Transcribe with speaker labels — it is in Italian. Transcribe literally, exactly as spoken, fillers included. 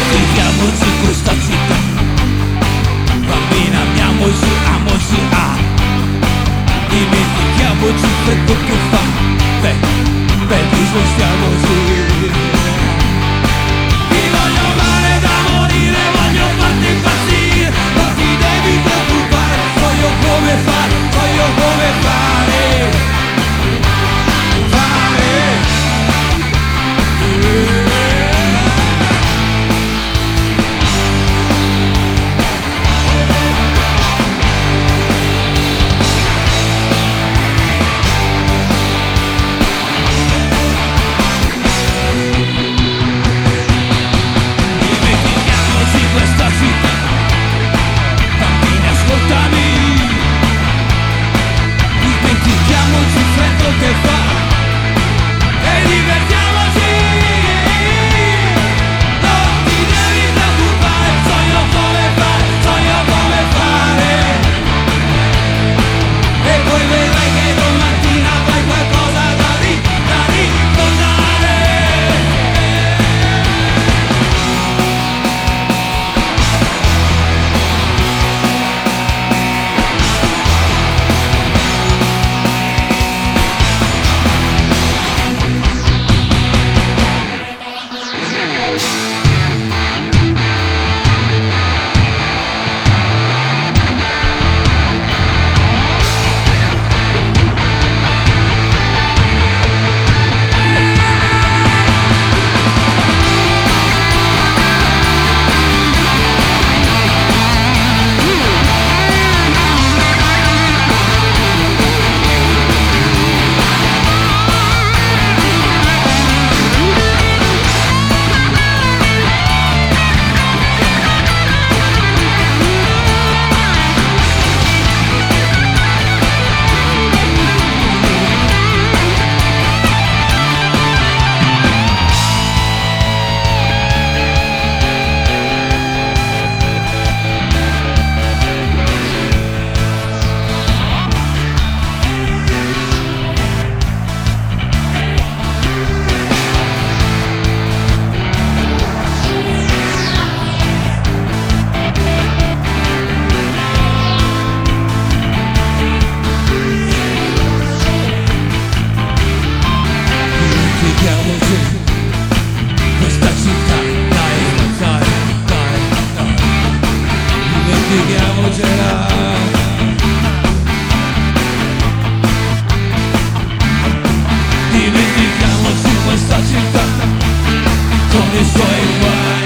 Speaker 1: Dimentichiamoci questa città, bambina, amiamoci, amoci, ah. Dimentichiamoci quello che fa, beh, beh, dispostiamoci. Ti voglio amare da morire, voglio farti impazzire, non ti devi preoccupare, so io come fare, so io come fare, fare. Questa città, bambini, ascoltami, dimentichiamoci il freddo che fa e divertiamoci. Non ti devi preoccupare, so io come fare, so io come fare, e poi vedrai che domattina avrai qualcosa da ri- da ricordare. Dimentichiamoci questa città, dai, dai, dai, dai. Dimentichiamocela. Dimentichiamoci questa città con i suoi guai.